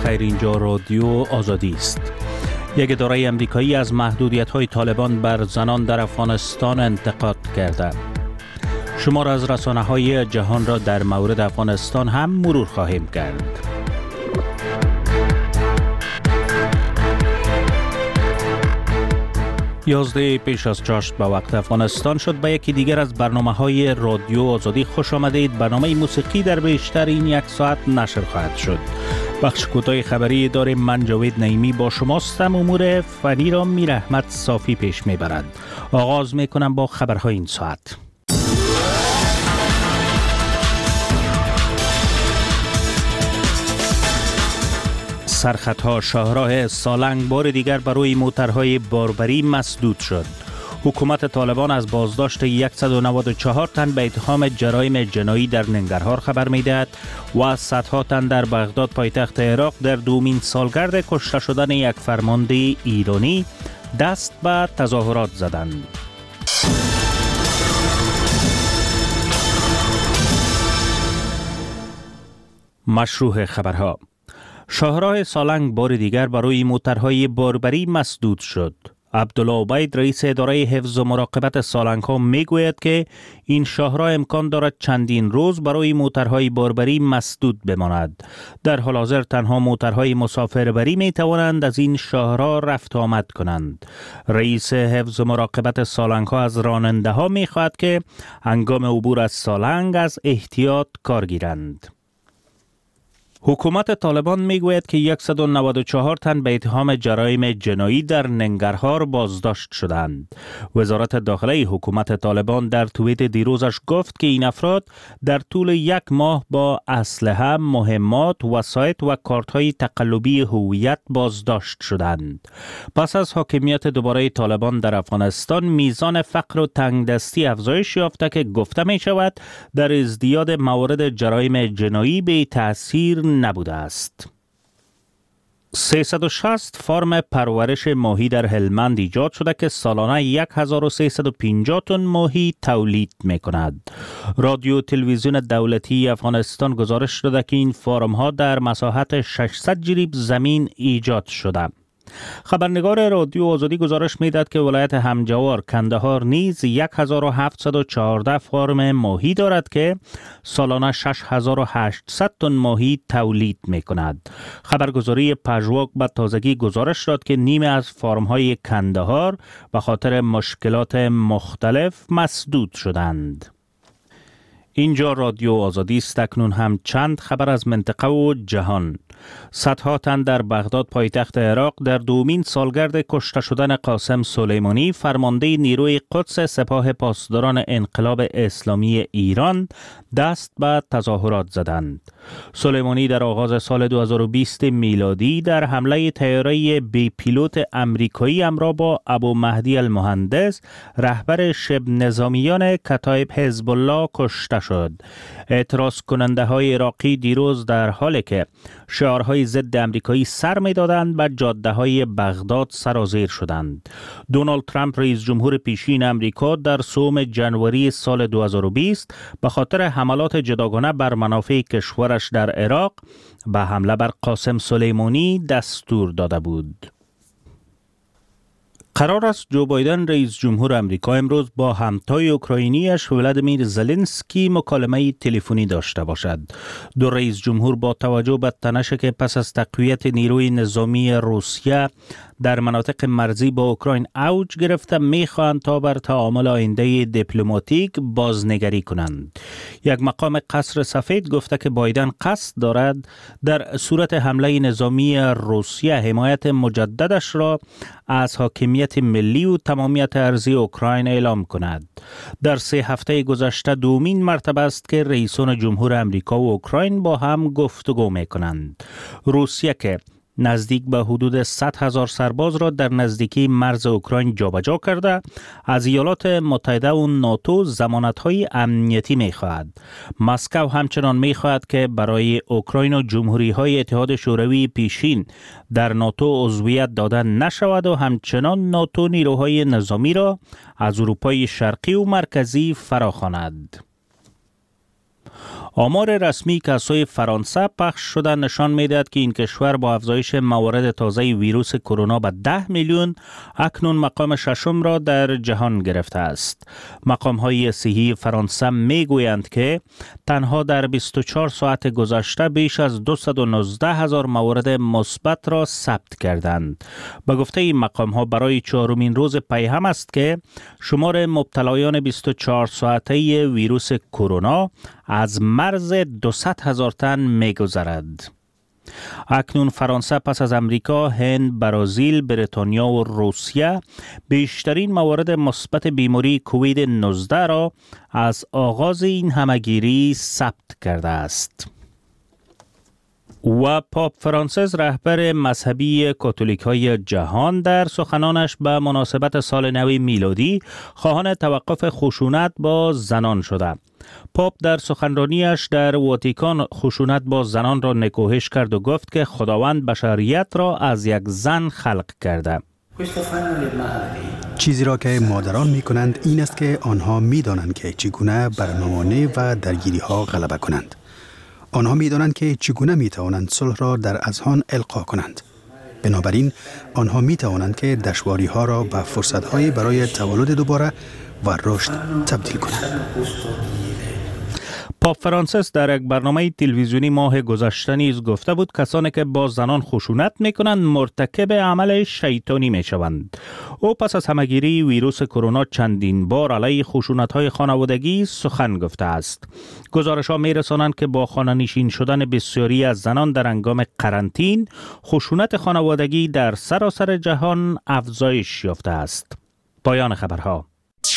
بخیر، اینجا رادیو آزادی است. یک اداره امریکایی از محدودیت‌های طالبان بر زنان در افغانستان انتقاد کرده. شمار از رسانه‌های جهان را در مورد افغانستان هم مرور خواهیم کرد. 11 پیش از چاشت به وقت افغانستان شد. به یکی دیگر از برنامه‌های رادیو آزادی خوش آمدید. برنامه موسیقی در بیشتر این یک ساعت نشر خواهد شد. بخش کوتاه خبری داریم. من جاوید نعیمی با شماستم. امور فنی را میر احمد صافی پیش میبرد. آغاز میکنم با خبرهای این ساعت. سرخطها شاهراه سالنگ بار دیگر برای موترهای باربری مسدود شد. حکومت طالبان از بازداشت 194 تن به اتهام جرایم جنایی در ننگرهار خبر می‌دهد و صدها تن در بغداد پایتخت عراق در دومین سالگرد کشته شدن یک فرمانده ایرانی دست به تظاهرات زدند. مشروع خبرها. شاهراه سالنگ بار دیگر برای موترهای باربری مسدود شد. عبدالله عبید رئیس اداره حفظ و مراقبت سالنگ ها می گوید که این شاهراه امکان دارد چندین روز برای موترهای باربری مسدود بماند. در حال حاضر تنها موترهای مسافربری می توانند از این شاهراه رفت آمد کنند. رئیس حفظ و مراقبت سالنگ ها از راننده ها می خواهد که هنگام عبور از سالنگ از احتیاط کار گیرند. حکومت طالبان میگوید که 194 تن به اتهام جرایم جنایی در ننگرهار بازداشت شدند. وزارت داخلی حکومت طالبان در توییت دیروزش گفت که این افراد در طول یک ماه با اسلحه، مهمات، وسایط و کارت‌های تقلبی هویت بازداشت شدند. پس از حاکمیت دوباره طالبان در افغانستان، میزان فقر و تنگدستی افزایش یافته که گفته می شود در ازدیاد موارد جرایم جنایی به تأثیر نبوده است. 360 فرم پرورش ماهی در هلمند ایجاد شده که سالانه 1350 تن ماهی تولید می کند. رادیو تلویزیون دولتی افغانستان گزارش داده که این فرم ها در مساحت 600 جریب زمین ایجاد شده. خبرنگار رادیو آزادی گزارش می‌دهد که ولایت همجوار کندهار نیز 1714 فرم ماهی دارد که سالانه 6800 تن ماهی تولید می‌کند. خبرگزاری پژواک به تازگی گزارش داد که نیمه از فرم‌های کندهار به خاطر مشکلات مختلف مسدود شدند. اینجا رادیو آزادی است. اکنون هم چند خبر از منطقه و جهان. صدها تن در بغداد پایتخت عراق در دومین سالگرد کشته شدن قاسم سلیمانی فرمانده نیروی قدس سپاه پاسداران انقلاب اسلامی ایران دست به تظاهرات زدند. سلیمانی در آغاز سال 2020 میلادی در حمله طیاره بی پیلوت امریکایی همراه با ابو مهدی المهندس رهبر شبه نظامیان کتایب حزب الله کشته شد. اعتراض کننده های عراقی دیروز در حالی که شعارهای ضد امریکایی سر می دادند به جاده های بغداد سرازیر شدند. دونالد ترامپ رئیس جمهور پیشین امریکا در سوم جنوری سال 2020 به خاطر حملات جداگانه بر منافع کشورش در عراق به حمله بر قاسم سلیمانی دستور داده بود. قرار است جو بایدن رئیس جمهور امریکا امروز با همتای اوکراینیش ولادیمیر زلنسکی مکالمه تلفنی داشته باشد. دو رئیس جمهور با توجه به تنشی که پس از تقویت نیروی نظامی روسیه در مناطق مرزی با اوکراین اوج گرفته میخواهند تا بر تعامل آینده دیپلماتیک بازنگری کنند. یک مقام قصر سفید گفته که بایدن قصد دارد در صورت حمله نظامی روسیه حمایت مجددش را از حاکمیت ملی و تمامیت ارضی اوکراین اعلام کند. در 3 هفته گذشته دومین مرتبه است که رئیسان جمهور امریکا و اوکراین با هم گفتگو میکنند. روسیه که نزدیک به حدود 100,000 سرباز را در نزدیکی مرز اوکراین جابجا کرده، از ایالات متحده و ناتو ضمانت‌های امنیتی می‌خواهد. مسکو همچنان می‌خواهد که برای اوکراین و جمهوری‌های اتحاد شوروی پیشین در ناتو عضویت داده نشود و همچنان ناتو نیروهای نظامی را از اروپای شرقی و مرکزی فراخواند. آمار رسمی که از سوی فرانسه پخش شده نشان می‌دهد که این کشور با افزایش موارد تازه ویروس کرونا به 10 میلیون اکنون مقام ششم را در جهان گرفته است. مقام‌های صحی فرانسه می‌گویند که تنها در 24 ساعت گذشته بیش از 219,000 مورد مثبت را ثبت کردند. به گفته این مقام‌ها برای چهارمین روز پی هم است که شمار مبتلایان 24 ساعته ویروس کرونا از مرز 200,000 تن می‌گذرد. اکنون فرانسه پس از امریکا، هند، برزیل، بریتانیا و روسیه بیشترین موارد مثبت بیماری کووید 19 را از آغاز این همهگیری ثبت کرده است. و پاپ فرانسیس رهبر مذهبی کاتولیک‌های جهان در سخنانش به مناسبت سال نو میلادی خواهان توقف خشونت با زنان شده. پاپ در سخنرانیش در واتیکان خشونت با زنان را نکوهش کرد و گفت که خداوند بشریت را از یک زن خلق کرده. چیزی را که مادران می کنند این است که آنها می دانند که چگونه بر نامانه و درگیری ها غلبه کنند. آنها می دانند که چگونه می توانند صلح را در اذهان القا کنند. بنابراین آنها می توانند که دشواری ها را به فرصت های برای تولد دوباره و رشد تبدیل کنند. پاپ فرانسیس در یک برنامه تلویزیونی ماه گذشته نیز گفته بود کسانی که با زنان خشونت میکنند مرتکب عمل شیطانی میشوند. او پس از همهگیری ویروس کرونا چندین بار علیه خشونت‌های خانوادگی سخن گفته است. گزارش‌ها میرسانند که با خانه‌نشین شدن بسیاری از زنان در هنگام قرنطین، خشونت خانوادگی در سراسر جهان افزایش یافته است. پایان خبرها.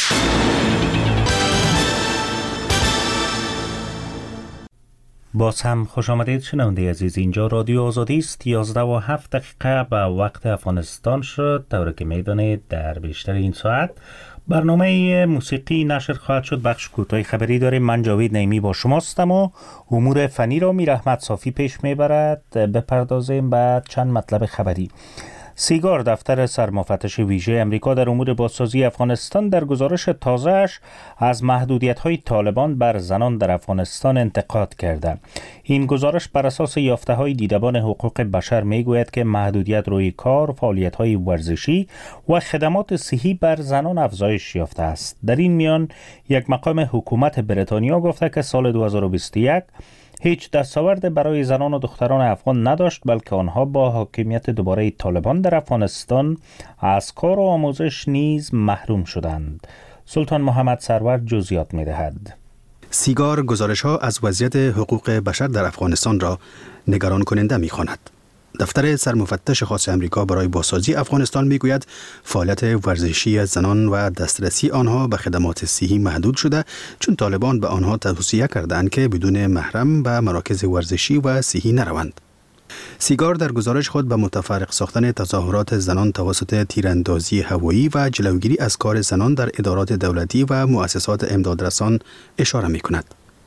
باز هم خوش آمدید شنونده عزیز. اینجا رادیو آزادی است. 11:07 به وقت افغانستان شد. طوری که میدانید در بیشتر این ساعت برنامه موسیقی نشر خواهد شد. بخش کوتاه خبری داریم. من جاوید نعیمی با شماستم و امور فنی را میر احمد صافی پیش میبرد. بپردازیم به چند مطلب خبری. سیگار دفتر سرمفتش ویژه امریکا در امور بازسازی افغانستان در گزارش تازه‌اش از محدودیت‌های طالبان بر زنان در افغانستان انتقاد کرده. این گزارش بر اساس یافته‌های دیدبان حقوق بشر می‌گوید که محدودیت روی کار، فعالیت‌های ورزشی و خدمات صحی بر زنان افزایش یافته است. در این میان یک مقام حکومت بریتانیا گفته که سال 2021 هیچ دستاورد برای زنان و دختران افغان نداشت، بلکه آنها با حاکمیت دوباره طالبان در افغانستان از کار و آموزش نیز محروم شدند. سلطان محمد سرور جزئیات می‌دهد. سیگار گزارش‌ها از وضعیت حقوق بشر در افغانستان را نگران کننده می‌خواند. دفتر سرمفتش خاص امریکا برای بازسازی افغانستان میگوید فعالیت ورزشی زنان و دسترسی آنها به خدمات صحی محدود شده، چون طالبان به آنها توصیه کردند که بدون محرم به مراکز ورزشی و صحی نروند. سیگار در گزارش خود به متفرق ساختن تظاهرات زنان توسط تیراندازی هوایی و جلوگیری از کار زنان در ادارات دولتی و مؤسسات امدادرسان اشاره می‌کند.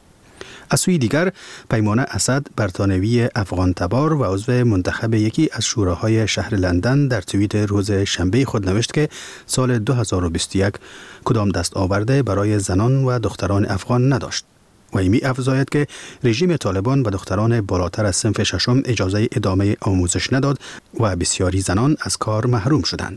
از سوی دیگر، پیمان اسد برطانوی افغان تبار و عضو منتخب یکی از شوراهای شهر لندن در توییت روز شنبه خود نوشت که سال 2021 کدام دستاورد برای زنان و دختران افغان نداشت و می افزاید که رژیم طالبان و دختران بالاتر از صنف ششم اجازه ادامه آموزش نداد و بسیاری زنان از کار محروم شدند.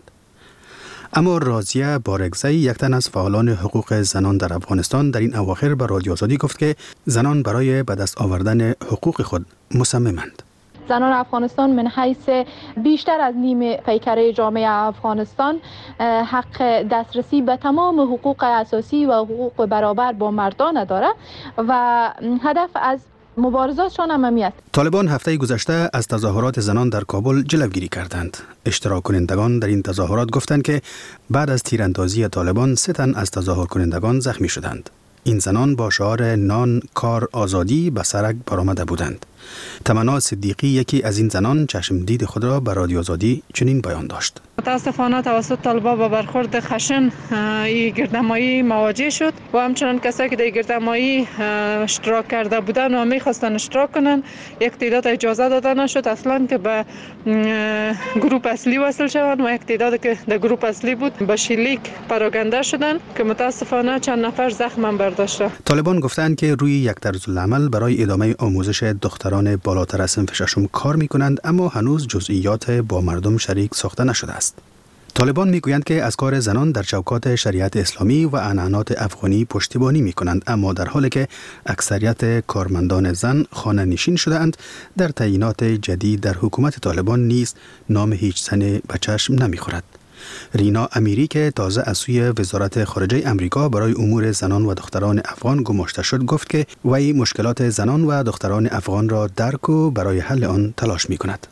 اما راضیه بارگزی، یک تن از فعالان حقوق زنان در افغانستان، در این اواخر به رادیو آزادی گفت که زنان برای به دست آوردن حقوق خود مصممند. زنان افغانستان من حیث بیشتر از نیم پیکره جامعه افغانستان حق دسترسی به تمام حقوق اساسی و حقوق برابر با مردان داره و هدف از مبارزاتشان امنیت. طالبان هفته گذشته از تظاهرات زنان در کابل جلوگیری کردند. اشتراک کنندگان در این تظاهرات گفتند که بعد از تیراندازی طالبان 3 تن از تظاهر کنندگان زخمی شدند. این زنان با شعار نان، کار، آزادی به سرک برآمده بودند. تمنا صدیقی یکی از این زنان چشمدید خود را به رادیو آزادی چنین بیان داشت. متاسفانه توسط طالبان با برخورد خشن این گردهمایی مواجه شد و همچنان کسایی که در گردهمایی اشتراک کرده بودن و میخواستن اشتراک کنن یک تعداد اجازه داده نشد اصلا که به گروه اصلی وصل شوند و یک تعداد که در گروه اصلی بود به شلیک پراکنده شدن که متاسفانه چند نفر زخم برداشته. طالبان گفتند که روی یک طرزالعمل برای ادامه آموزش دختران بالاتر از صنف ششم کار می‌کنند، اما هنوز جزئیات با مردم شریک ساخته نشده است. طالبان میگویند که از کار زنان در چوکات شریعت اسلامی و عنعنات افغانی پشتیبانی میکنند، اما در حالی که اکثریت کارمندان زن خانه نشین شده اند، در تعیینات جدید در حکومت طالبان نیز نام هیچ زن به چشم نمیخورد. رینا امیری که تازه از سوی وزارت خارجه امریکا برای امور زنان و دختران افغان گماشته شد گفت که وی مشکلات زنان و دختران افغان را درک و برای حل آن تلاش میکند.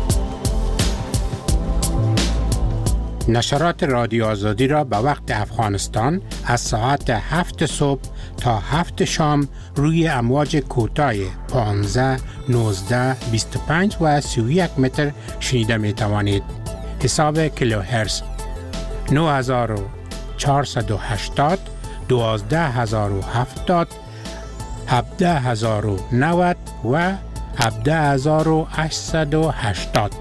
نشرات رادیو آزادی را به وقت افغانستان از ساعت 7 صبح تا 7 شام روی امواج کوتاه 15، 19، 25 و 31 متر شنیده می توانید. حساب کیلوهرتز 9480 12070 17090 و 17880.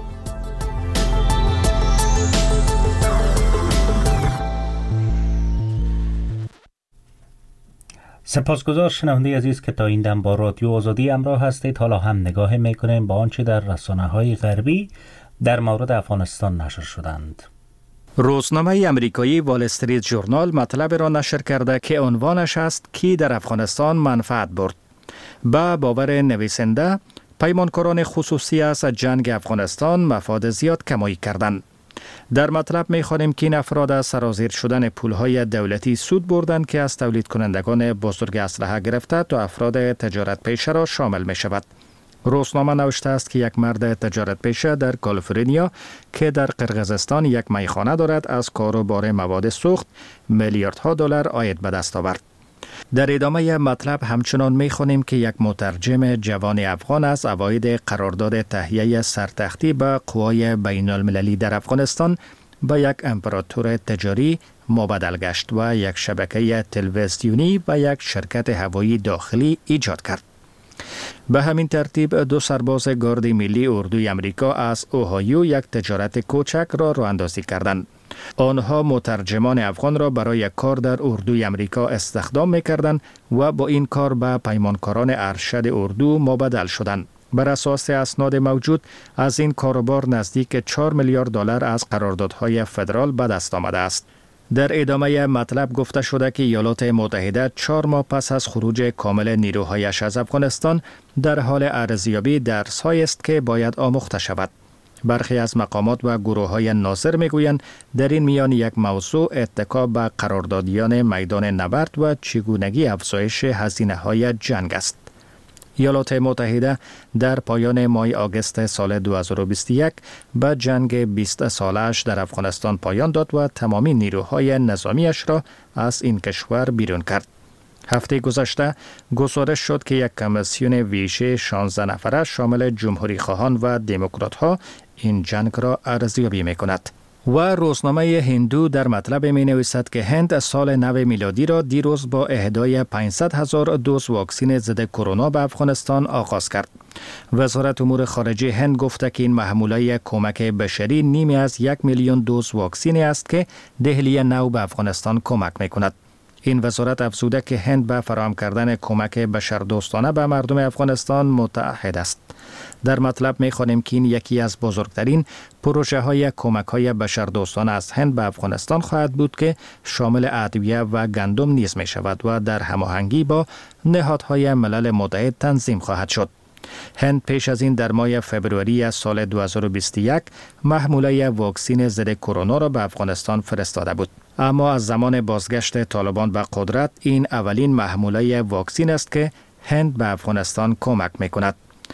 سپاسگزار شنونده عزیز که تا این دم با رادیو آزادی همراه هستید. حالا هم نگاه میکنیم با آنچه در رسانه‌های غربی در مورد افغانستان نشر شدند. روزنامه امریکایی وال استریت ژورنال مطلب را نشر کرده که عنوانش است کی در افغانستان منفعت برد. با باور نویسنده، پیمانکاران خصوصی از جنگ افغانستان مفاد زیاد کمایی کردند. در مطلب می‌خوانیم که این افراد از سرازیر شدن پول‌های دولتی سود بردند که از تولید کنندگان بزرگ اسلحه گرفته تا افراد تجارت پیشه را شامل می‌شود. روزنامه نوشته است که یک مرد تجارت پیشه در کالیفرنیا که در قرقیزستان یک میخانه دارد از کاروبار مواد سوخت میلیاردها دلار عاید به دست آورد. در ادامه مطلب همچنان می‌خوانیم که یک مترجم جوان افغان از عواید قرارداد تهیه سرتختی به قوای بین المللی در افغانستان به یک امپراتور تجاری مبادل گشت و یک شبکه تلویزیونی و یک شرکت هوایی داخلی ایجاد کرد. به همین ترتیب دو سرباز گارد ملی اردوی امریکا از اوهایو یک تجارت کوچک را راه اندازی کردند. آنها مترجمان افغان را برای کار در اردوی امریکا استخدام می‌کردند و با این کار به پیمانکاران ارشد اردو مبادل شدند. بر اساس اسناد موجود از این کاروبار نزدیک 4 میلیارد دلار از قراردادهای فدرال به دست آمده است. در ادامه مطلب گفته شده که ایالات متحده 4 ماه پس از خروج کامل نیروهایش از افغانستان در حال ارزیابی درس‌هایی است که باید آموخته شود. برخی از مقامات و گروه‌های ناظر میگویند در این میان یک موضوع اتکا به قراردادیان میدان نبرد و چگونگی افزایش هزینه‌های جنگ است. ایالات متحده در پایان ماه آگوست سال 2021 به جنگ 20 سالش در افغانستان پایان داد و تمامی نیروهای نظامیش را از این کشور بیرون کرد. هفته گذشته گزارش شد که یک کمیسیون ویژه 16 نفره شامل جمهوری خواهان و دموکرات ها این جنگ را ارزیابی می‌کند. و روزنامه هندو در مطلب می نویسد که هند سال نو میلادی را دیروز با اهدای 500,000 دوز واکسن ضد کرونا به افغانستان آغاز کرد. وزارت امور خارجه هند گفته که این محموله کمک بشری نیمی از 1 میلیون دوز واکسن است که دهلی نو به افغانستان کمک می کند. این وزارت افزوده که هند به فراهم کردن کمک بشردوستانه به مردم افغانستان متعهد است. در مطلب می‌خوانیم که این یکی از بزرگترین پروژه‌های کمک‌های بشردوستانه از هند به افغانستان خواهد بود که شامل ادویه و گندم نیز می‌شود و در هماهنگی با نهادهای ملل متحد تنظیم خواهد شد. هند پیش از این در ماه فوریه سال 2021 محموله واکسن ضد کرونا را به افغانستان فرستاده بود. اما از زمان بازگشت طالبان به قدرت این اولین محموله واکسن است که هند به افغانستان کمک می‌کند.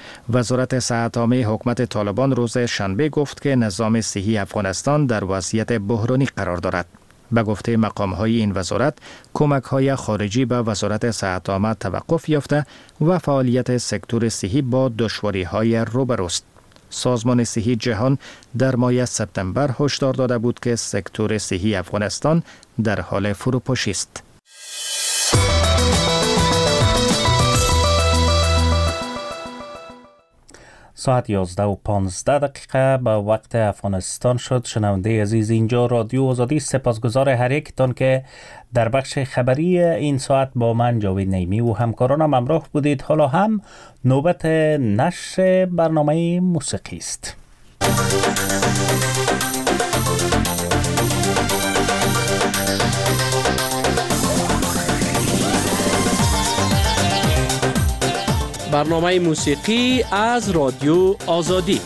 وزارت صحت عامه حکومت طالبان روز شنبه گفت که نظام صحی افغانستان در وضعیت بحرانی قرار دارد. به گفته مقام‌های این وزارت، کمک‌های خارجی به وزارت صحت عامه توقف یافته و فعالیت سکتور صحی با دشواری‌های روبروست. سازمان صحی جهان در ماه سپتامبر هشدار داده بود که سکتور صحی افغانستان در حال فروپاشی است. ساعت 11:15 به وقت افغانستان شد. شنونده عزیز، اینجا رادیو آزادی. سپاسگزار هر یکتان که در بخش خبری این ساعت با من جاوید نیمی و همکارانم همراه بودید. حالا هم نوبت نشر برنامه موسیقی است. برنامه موسیقی از رادیو آزادی.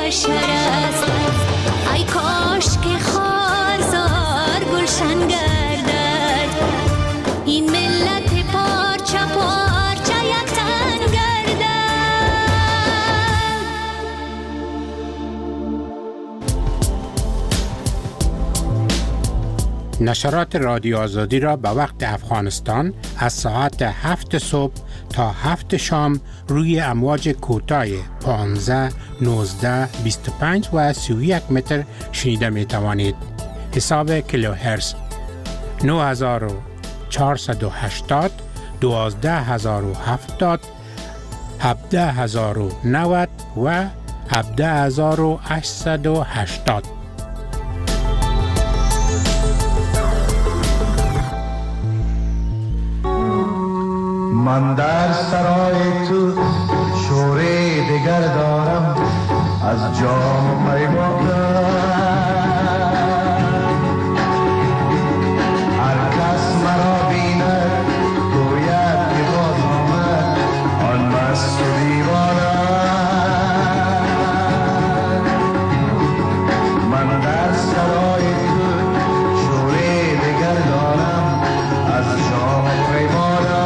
بشر است. ای کاش که خارزار گلشن گردد، این ملت پارچه پارچه یک تن گردد. نشرات رادیو آزادی را به وقت افغانستان از ساعت 7 صبح تا 7 شام روی امواج کوتاه 15، 19، 25 و 31 متر شنیده می توانید. حساب کیلوهرتز 9480، 12070، 17090 و 17880. من در سرای تو شوره دگر دارم، از جام پیمانم. هر کس مرا بیند گوید که باز آمد آن مست و دیوانم. من در سرای تو شوره دگر دارم، از جام پیمانم.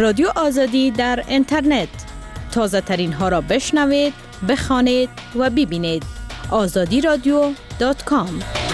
رادیو آزادی در اینترنت. تازه ترین ها را بشنوید، بخوانید و ببینید. azadiradio.com.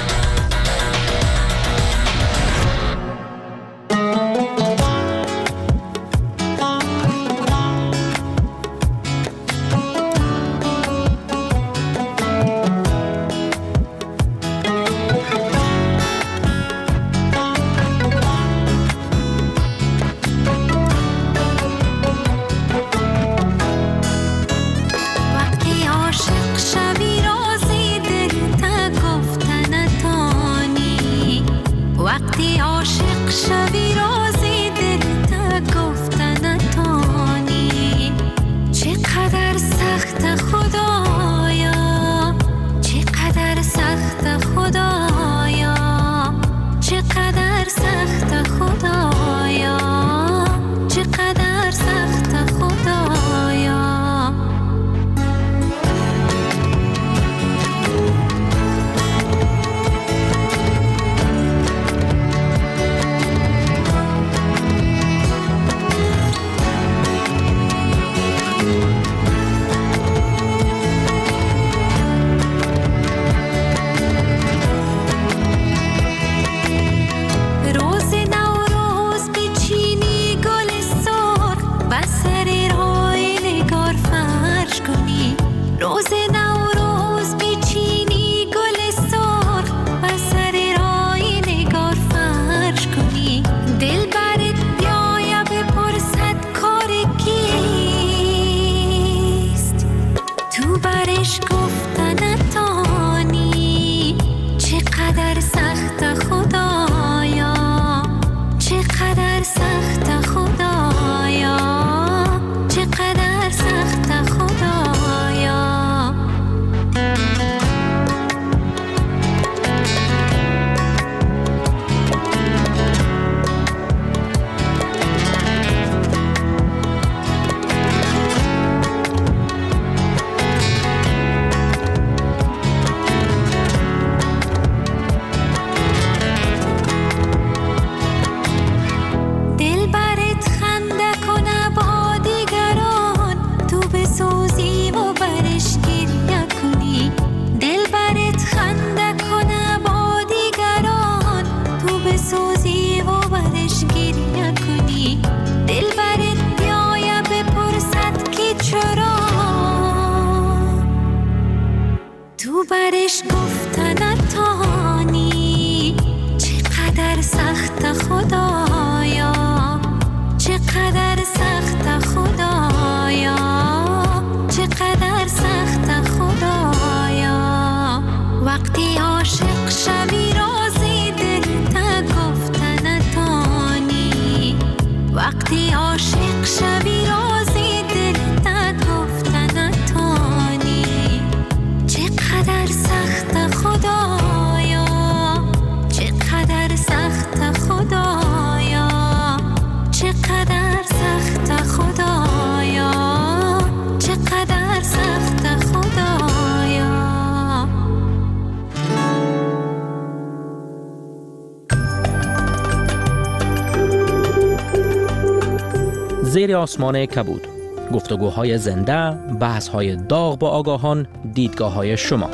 زیر آسمان کبود، گفتگوهای زنده، بحث‌های داغ با آگاهان، دیدگاه‌های شما.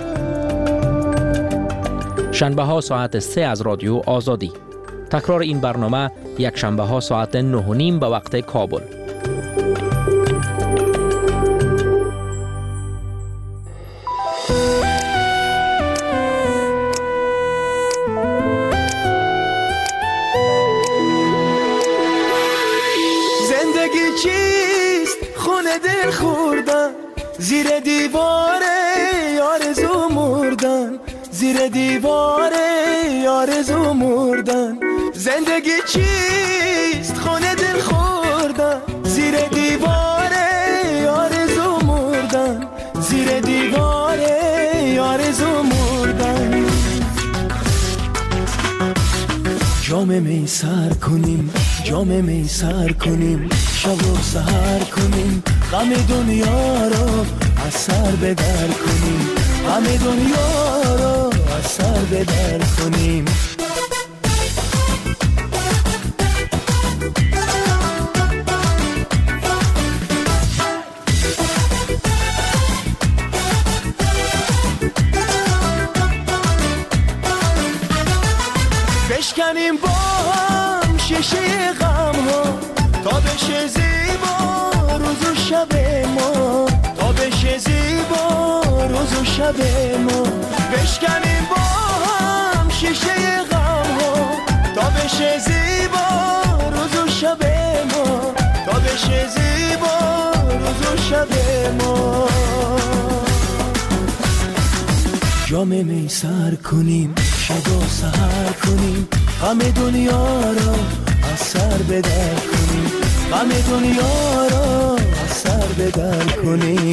شنبه‌ها ساعت 3 از رادیو آزادی. تکرار این برنامه یک شنبه‌ها ساعت 9:30 به وقت کابل. دل خوردن زیر دیوار آرزو مردن، زیر دیوار آرزو مردن. زندگی چیست خونه دل خوردن زیر دیوار آرزو مردن، زیر دیوار آرزو مردن. جام می سر کنیم، جام می سر کنیم، شب و سحر کنیم، غم دنیا رو از سر بدر کنیم، غم دنیا رو از سر بدر کنیم. شب ما بشکنیم با هم شیشه غم ها تا بشه زیبا روز و شب ما تا بشه زیبا روز و شب ما جام می سر کنیم شب و سحر کنیم غم دنیا را از سر بدر کنیم غم دنیا را از سر بدر کنیم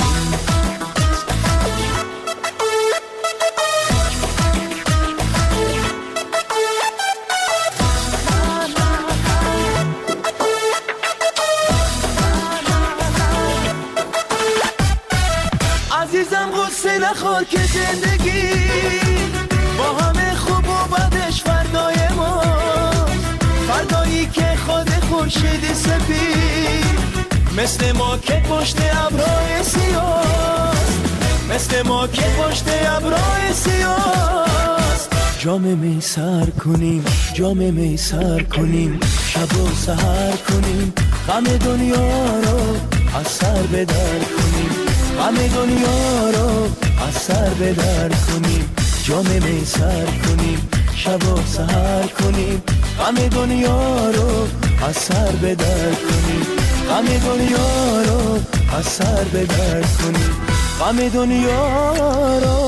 عزیزم غصه نخور که زندگی با همه خوب و بدش فردای ما فردایی که خود خورشید سپید مثل ما که پشت ابرهای سیاست مثل ما که پشت ابرهای سیاست جام می سر کنیم جام می سر کنیم شب و سحر کنیم غم دنیا رو از سر بدر کنیم غم دنیا رو از سر بدر کنیم جام می سر کنیم شب و سحر کنیم غم دنیا رو از سر بدر کنیم غم دنیا رو از سر بدر کنیم غم دنیا رو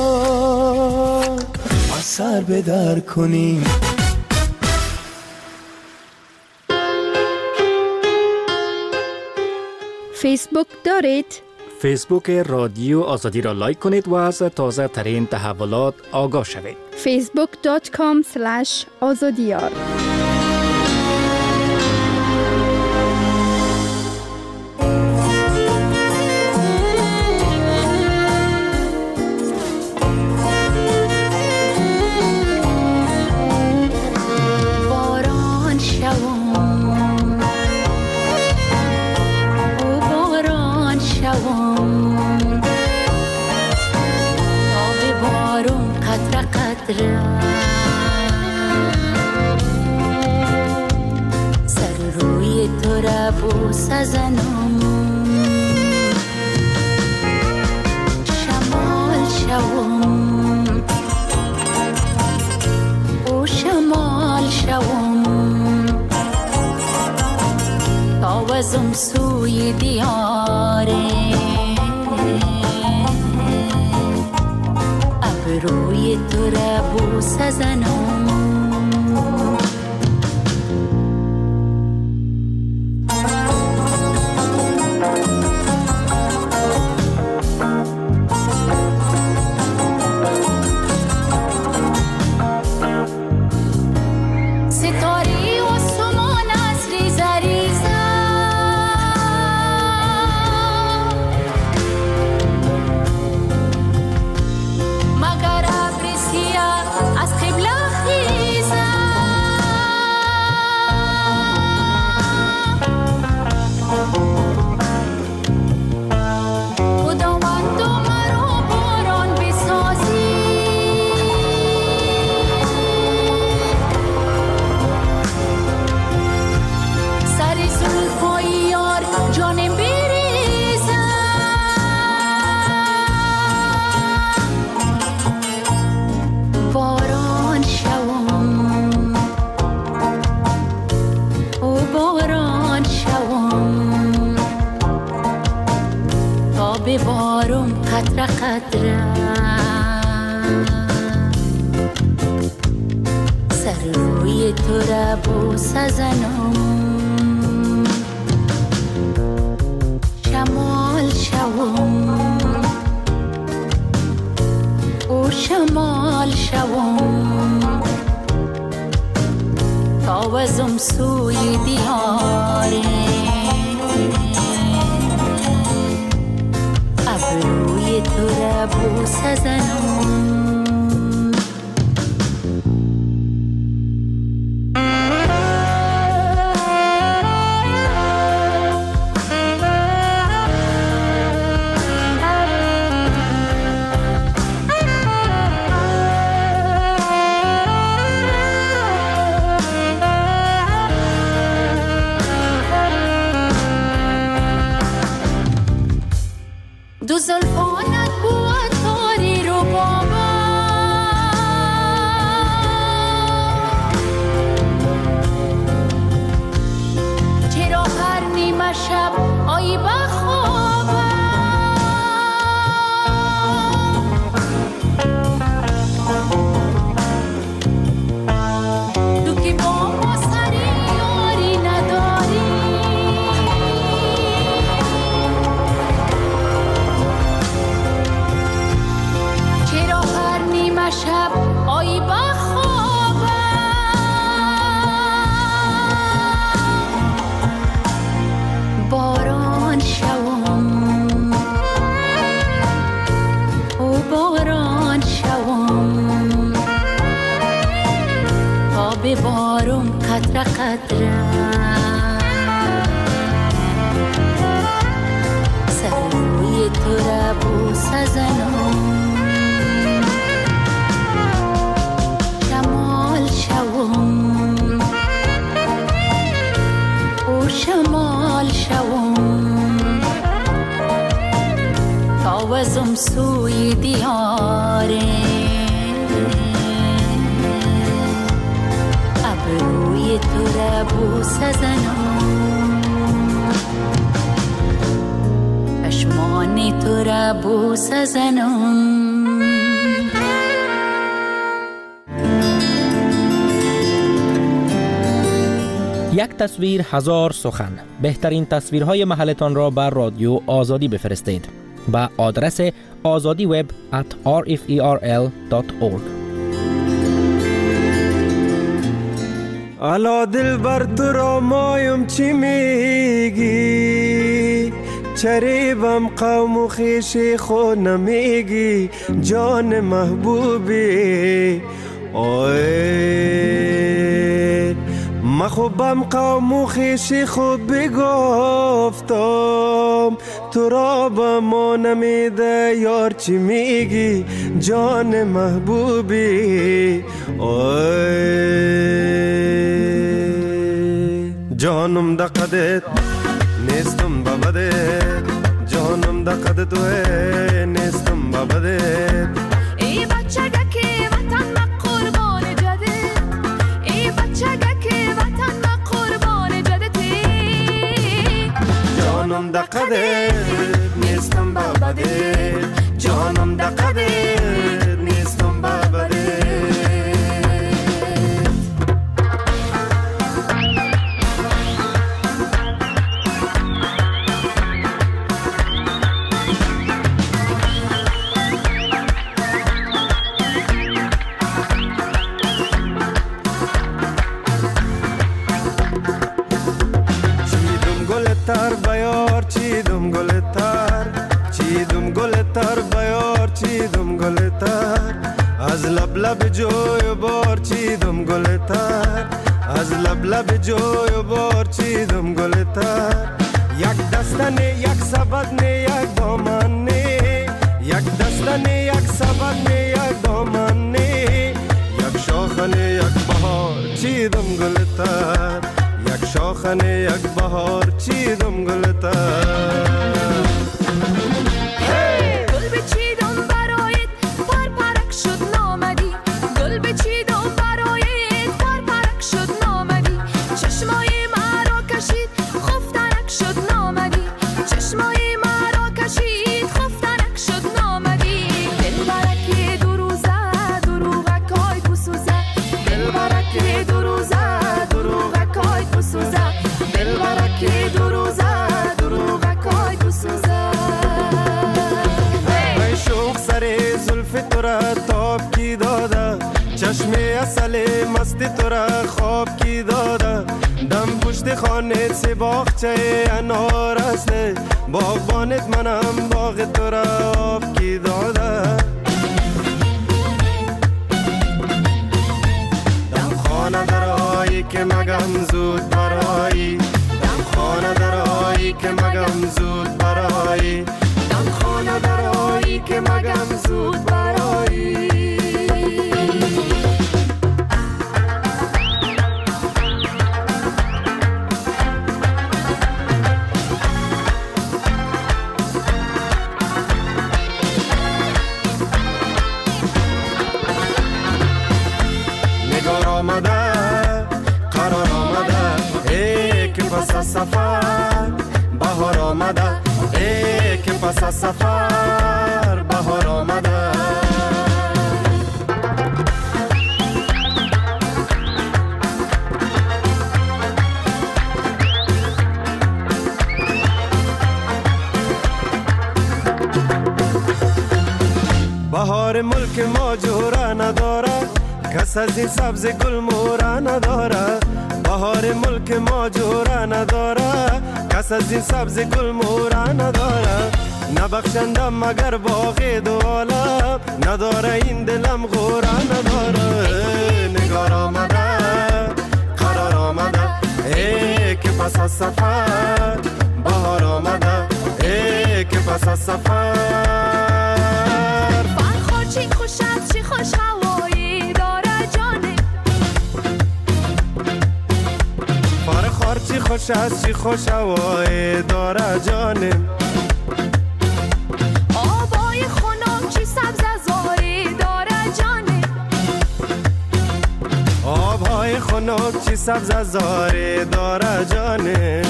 از سر بدر کنیم فیسبوک دارید؟ فیسبوک رادیو آزادی را لایک کنید و از تازه ترین تحولات آگاه شوید. facebook.com/azadiyar سر روی تو را بوس زنم شمال شوم او شمال شوم تاوزم سوی دیاره روی تو را بوس زنم ببارم قطره قطره سر روی تو را بوس زنم شمال شوم او شمال شوم تاوزم سوی دیاره روی تو را بوس زنم دو زلفانت بود تاری رو قدرم سر روی تو را بوسه زنم شمال شوم او شمال شوم تا وزم سوی دیاره ابروی تو را بوسه زنم چشمان تو را بوسه زنم یک تصویر هزار سخن. بهترین تصویرهای محلتان را بر رادیو آزادی بفرستید با آدرس azadiweb@rferl.org. الا دل بر تو را مایم چی میگی چریبم قوم و خیشی خود نمیگی جان محبوبی اوه مخوبم قوم و خیشی خود بگفتم تو را با ما نمیده یار چی میگی جان محبوبی جانم دقدت نیستم بابدت جانم دقدت توه نیستم بابدت ای بچگه که وطن ما قربان جدت ای بچگه که وطن ما قربان جدتی جانم دقدت نیستم بابدت جانم دقدت نیستم بابدت تر بیار چیدم گل تر چیدم گل تر بیار چیدم گل تر از لب لب جوی بار چیدم گل تر از لب لب جوی بار چیدم گل تر یک دستنه یک سبدنه یک دامنه یک دستنه یک سبدنه یک دامنه یک شاخنه یک بهار چیدم گل تر یک شاخنه یک بهار چیدم گلتر گل بچیدم برایت پر پرک شد نامدی گل بچیدم برایت پر پرک شد نامدی چشمای مرا کشید خفتنک شد نامدی چشمای مرا کشید خفتنک شد نامدی دل برکی دو روزه دروغکای بسوزه دل برکی دو روزه دروغکای بسوزه دل برکی دو روزه دروغکای بسوزه ای شوق سر زلف تو را تاب کی داده چشم اصل مست تو را خواب کی داده دم پشت خانه سی باغچه انار است باغبانت منم باغ تو را آب کی داده دم خانه درایی که مگم زود برایی دم خانه درایی که مگم زود برایی دم خانه درایی که مگم زود برایی نگار آمده قرار آمده ای که پس از سفر بهار آمده ای که پس از سفر بهار آمده بهار ملک ما جوره نداره کس از این سبز گل موره نداره بهار ملک ما جوره نداره کس از این سبز گل موره نداره نبخشندم مگر باغ دو عالم نداره این دلم غوره نداره نگار آمده قرار آمده ای که پس از سفر بهار آمده، ای که پس از سفر فرخار چی خوش است چی خوش هوایی داره جانه، فرخار چی خوش است چی خوش هوایی داره جانه، آبای خنک چی سبز زاری داره جانه، آبهای خنک چی سبز زاری داره جانه،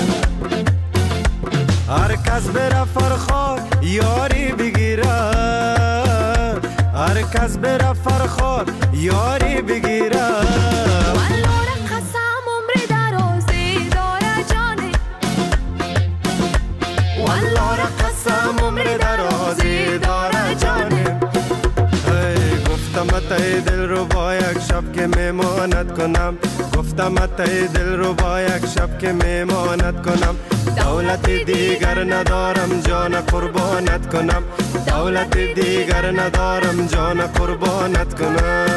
هر کس بره فرخار یاری بگیره، هر کس بره فرخار یاری بگیره، والله قسم عمر درازی داره جانه، والله قسم عمر درازی داره جانه، گفتم ای دل رو با یک شب که میمانت کنم، گفتم ای دل رو با یک شب که میمانت کنم، دولت دیگر ندارم جان قربانت کنم، دولت دیگر ندارم جان قربانت کنم.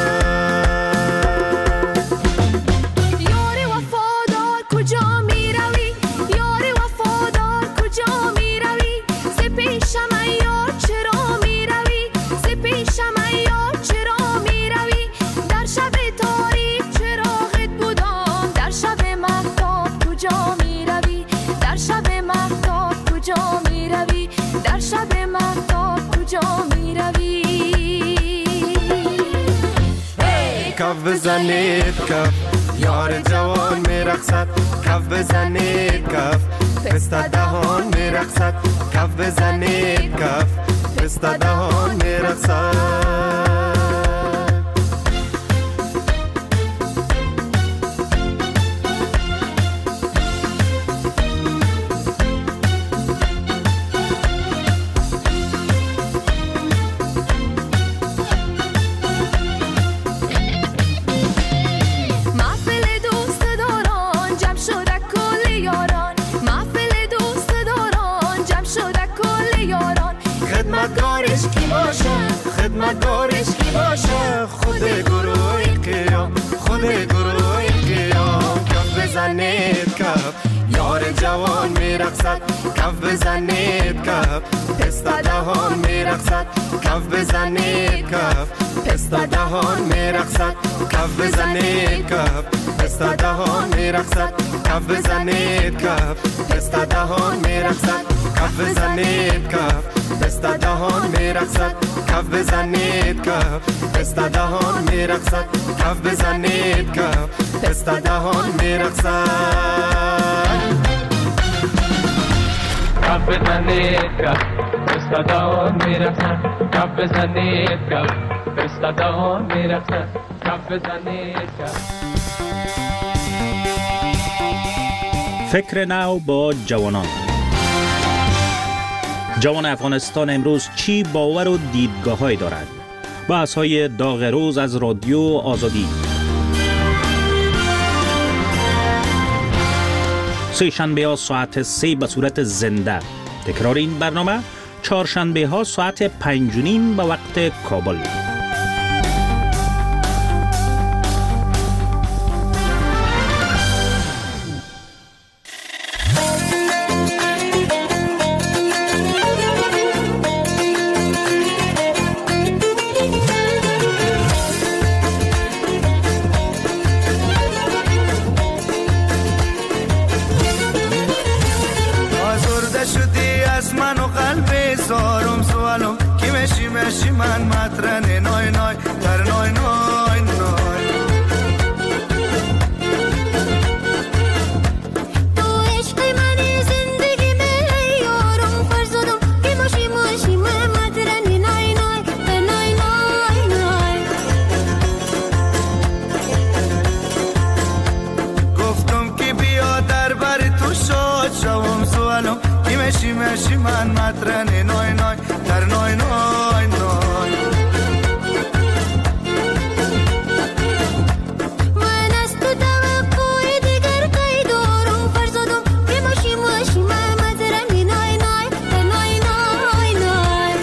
یار وفادار کجا می روی، یار وفادار کجا می روی، ز پیشم ای یار چرا می روی، ز پیشم ای یار چرا می روی، در شب تاریک چراغت بودم، در شب مهتاب کجا می روی، در شب مهتاب کجا می روی، در شب مهتاب کجا می روی. کف بزنید کف یار جوان میرقصد، کف بزنید کف پسته دهان میرقصد، کف بزنید کف پسته دهان میرقصد. خدمتگارش کی باشه، خود گروه قیام، خود گروه قیام. کف بزنید کف یار جوان میرقصد، کف بزنید کف پسته دهان میرقصد، کف بزنید کف پسته دهان میرقصد، کف بزنید کف پسته دهان میرقصد، کف بزنید کف پسته دهان میرقصد، کف بزنید کف پسته دهان میرقصد، کف بزنید کف پسته دهان میرقصد، کف بزنید کف پسته دهان میرقصد، کف بزنید کف پسته دهان میرقصد، کف بزنید کف پسته دهان میرقصد، کف بزنید کف. فکر نو با جوانان. جوان افغانستان امروز چی باور و دیدگاه‌هایی دارد؟ بحث‌های داغ روز از رادیو آزادی. سه شنبه ها ساعت 3 به صورت زنده. تکرار این برنامه چهارشنبه ها ساعت 5:30 به وقت کابل. من مطرنه نای نای در نای نای نای تو عشق منی زندگی می یارم فرزادم که ماشی ماشی من مطرنه نای نای در نای نای نای گفتم که بیا در بر تو شاد شوم سوالم که ماشی ماشی من مطرنه نای نای در نای نای نای من از تو توقع دیگر کی دارم فرزادم که ماشی ماشی من مطرنه نای نای در نای نای نای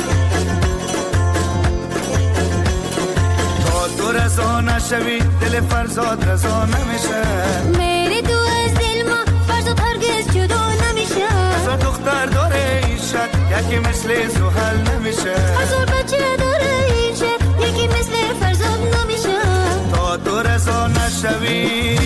تا تو رضا نشوی دل فرزاد رضا نمیشه میری تو از دل یکی مثل زحل نمیشه. هزار بچه داره این شهر یکی مثل فرزاد نمیشه. تا تو رضا نشوی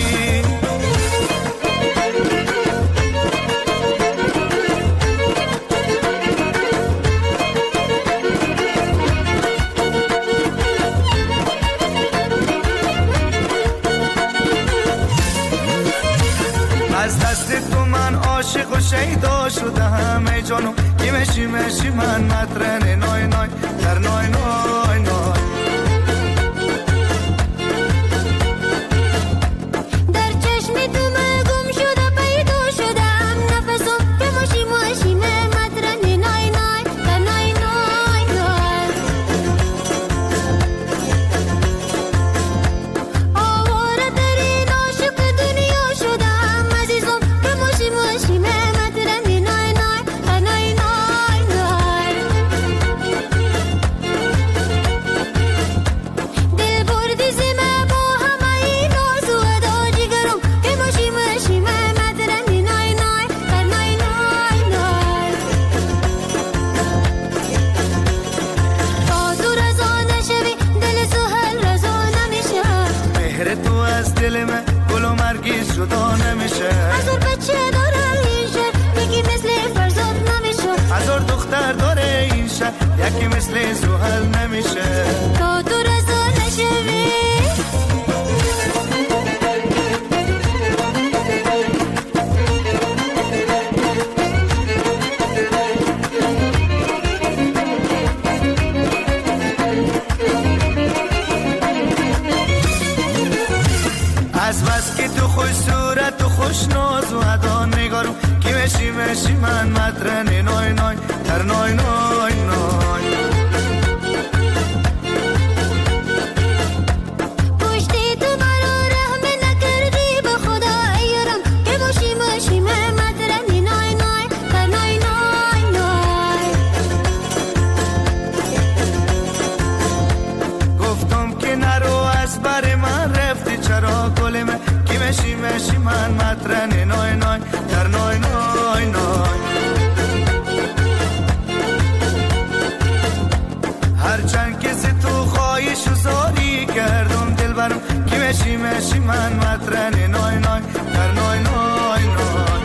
از دست تو من عاشق و شیدا شدم ای جانو کی مشی من مطرن نای نای در نای نای نای. در چشم تو من گم شده پیدا شدم نفسم که ماشی مطرن نای نای در نای نای نای. آواره ترین عاشق دنیا شدم عزیزم که ماشی مطرن نای نای در نای نای نای. دل بردی زمه با همه این ناز و ادا جگرم که ماشی مطرن نای نای در نای نای نای. تا تو رضا نشوی دل سهل رضا نمیشه. مهر تو از دل من گل و مرگی جدا نمیشه. هزار بچه داره این شهر یکی مثل فرزاد نمیشه. هزار دختر داره این شهر یکی مثل زحل نمیشه. تا تو رضا نشوی از بس که تو خوش صورت و خوش ناز و ادا نگارم کی مشی من مطرن نای نای در نای نای نای. پشتی تو مرا رحم نکردی به خدا ایرم که ماشی مطرن نای نای در نای نای نای. گفتم که نرو از بر من رفتی چرا گل من کی مشی من مطرن نای نای در نای نای نای. هرچند که ز تو خواهش و زاری کردم دل برم کی مشی من مطرن نای نای در نای نای نای.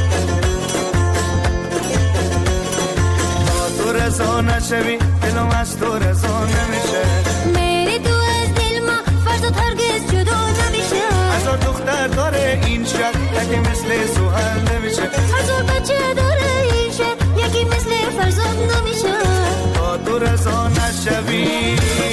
تا تو رضا نشوی دلم از تو رضا نمیشه. میری تو از دل ما فرزاد هرگز جدا نمیشه. هزار دختر داره این شهر یکی مثل زحل نمیشه. هزار بچه داره این شهر یکی مثل فرزاد نمیشه. تا تو رضا نشوی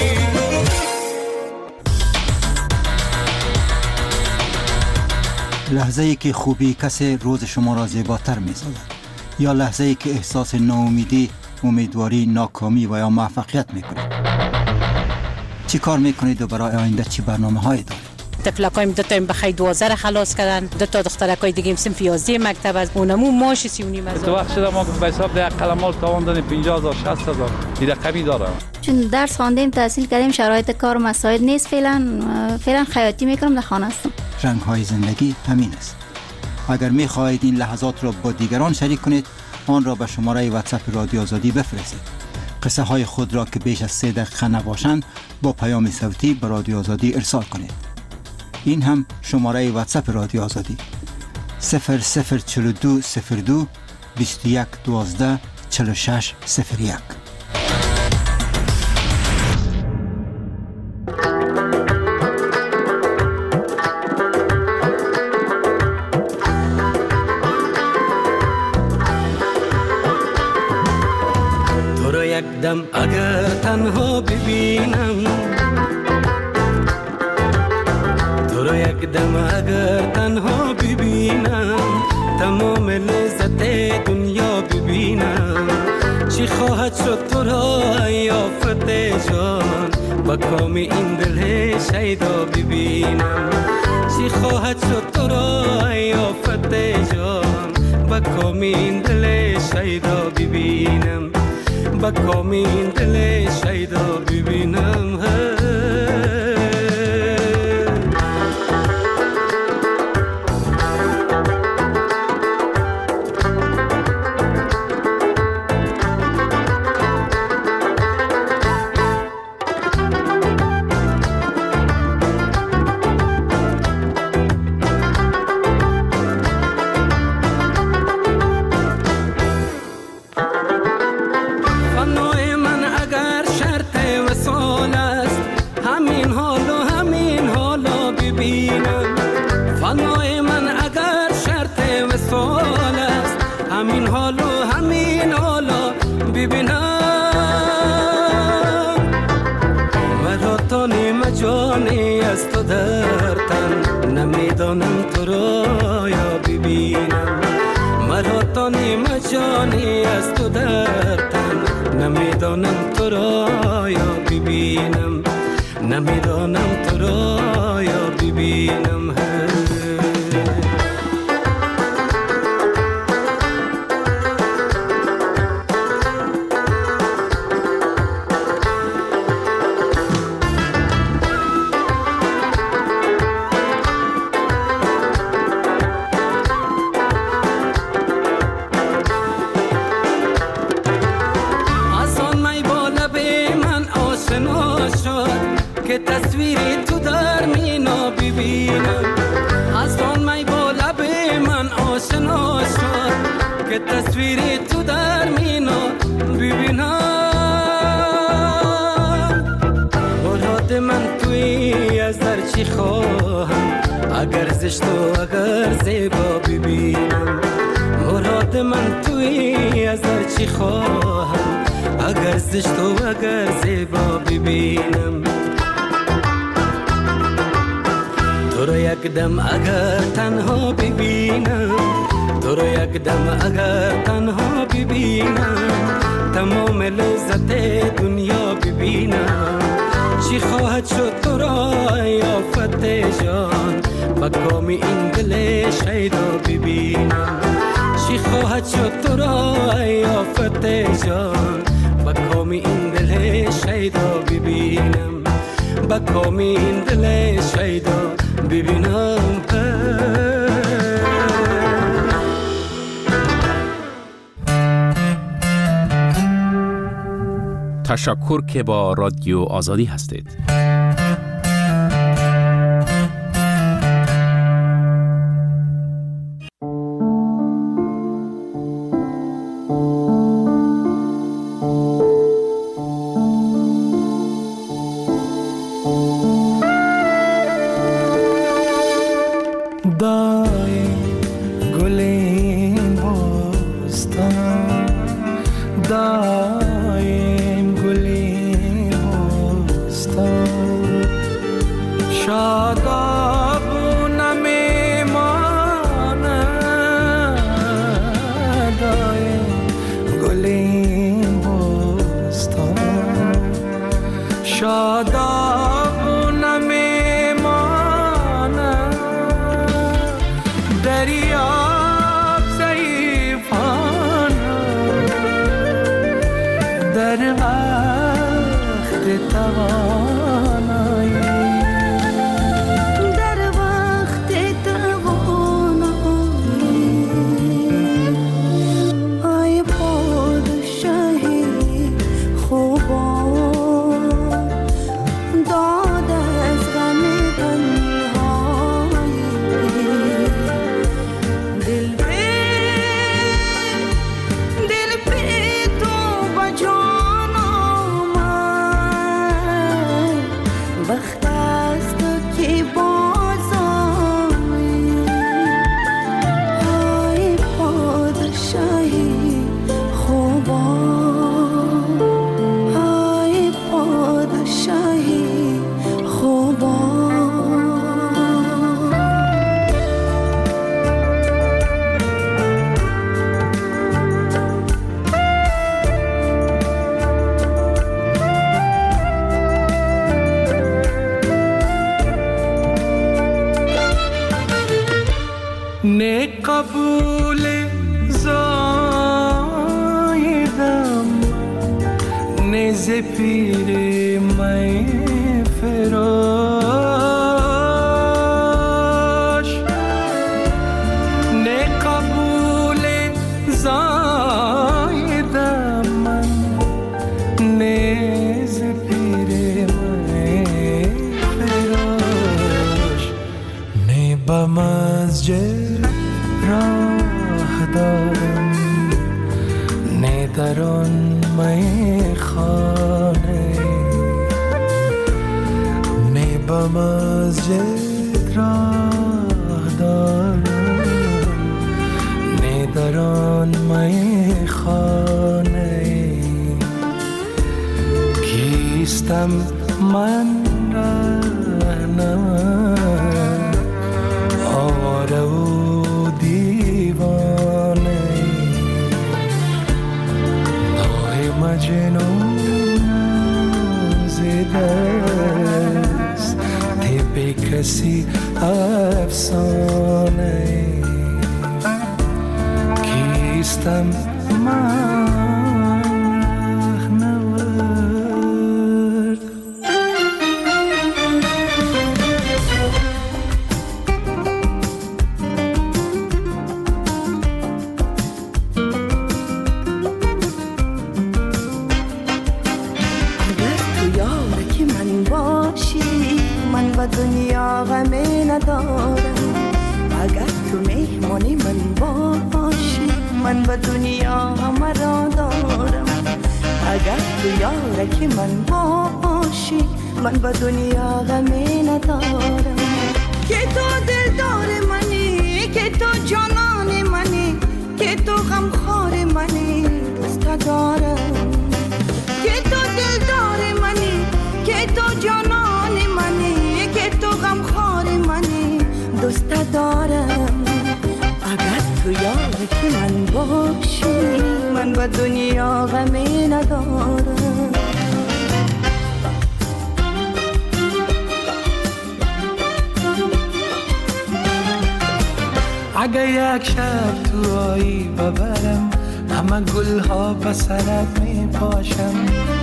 لحظه ای که خوبی کسی روز شما را زیباتر می سازد یا لحظه ای که احساس ناامیدی، امیدواری، ناکامی و یا موفقیت می کنید. چی کار می کنید و برای آینده چی برنامه هایی دارید؟ تفلکایم دو تا بخای 12 خلاص کردن، دو تا دخترکای دیگه صنف 11 مکتب از اونمو ماش 39 هزار. تو وقت شده ما به حساب ده قلمال تاوان 50000 60000 این رقمی داره. چون درس خواندیم تحصیل کردیم شرایط کار مساعد نیست فعلا خیاطی میکنم در خانه هستم. رنگ های زندگی همین است. اگر می خواهید این لحظات را با دیگران شریک کنید آن را به شماره واتساپ رادیو آزادی بفرستید. قصه های خود را که بیش از 3 دقیقه نباشند با پیام صوتی به رادیو آزادی ارسال کنید. این هم شماره واتساپ رادیو آزادی 0042 02 21 12 46 01. تو رو یک دم اگر تنها ببینم، تو رو یک دم اگر تنها ببینم، تمام لذت دنیا ببینم. چی خواهد شد تو را یافت جان، با کام این دل شیدا ببینم. چی خواهد شد تو را یافت جان، با کام این دل شیدا ببینم. با کام این دل شیدا ببینم. نمیدانم تو را یا ببینم، مرا تا نیمه جانی از تو در تن، نمیدانم تو را یا ببینم، نمیدانم تو را یا ببینم. که تصویری تو در مینا ببینم، از آن می با لب من آشنا شد که تصویری تو در مینا ببینم. مراد من توی از در چی خواهم، اگر زشت و اگر زیبا ببینم. مراد من توی از در چی خواهم، اگر زشت و اگر زیبا ببینم. تو رو یک دم اگر تنها ببینم، تو رو یک دم اگر تنها ببینم، تمام لذت دنیا ببینم. چی خواهد شد تو را یافت جان، با کام این دل شیدا ببینم. چی خواهد شد تو را یافت جان، با کام این دل شیدا ببینم، با کام این دل شیدا ببینم. تشکر که با رادیو آزادی هستید. ne kabule zaidam ne zepire mai ferosh ne kabule zaidam ne zepire mai ferosh ne bamazje راه دارم نه در آن میخانه نه به مسجد راه دارم نه در آن میخانه کیستم من رهنمای مجنون زده است به کسی افسانه کیستم من رهنورد دنیا غمی ندارم اگر تو مهمانی من باشی من به دنیا همه را دارم اگر تو یارکی من باشی من به دنیا غمی ندارم که تو دلدار منی که تو جانان منی که تو غمخوار منی دوست دارم که تو دلدار منی که تو جانان منی که تو غمخوار منی دوست دارم اگر تو یاری که من باشی من به دنیا غمی ندارم اگر یک شب تو آیی ببرم همه گلها به سرت می پاشم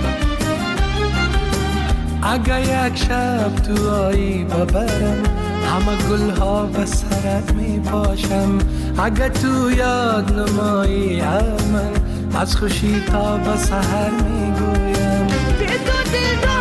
اگر یک شب تو آیی ببرم همه گلها به سرت می پاشم اگر تو یاد نمایی من از خوشی تا به سحر می گویم که تو دلدار